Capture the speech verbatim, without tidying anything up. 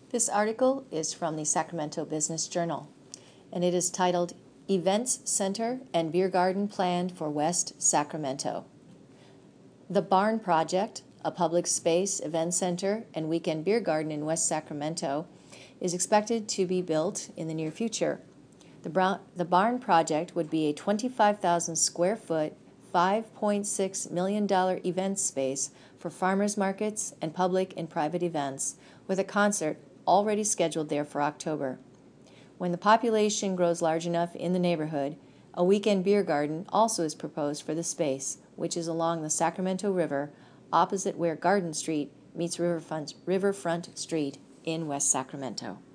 This article is from the Sacramento Business Journal, and it is titled Events Center and Beer Garden Planned for West Sacramento. The Barn Project, a public space, event center, and weekend beer garden in West Sacramento, is expected to be built in the near future. The, Brown, the Barn Project would be a twenty-five thousand square foot, five point six million dollars event space for farmers markets and public and private events, with a concert already scheduled there for October. When the population grows large enough in the neighborhood, a weekend beer garden also is proposed for the space, which is along the Sacramento River, opposite where Garden Street meets Riverfront, Riverfront Street in West Sacramento.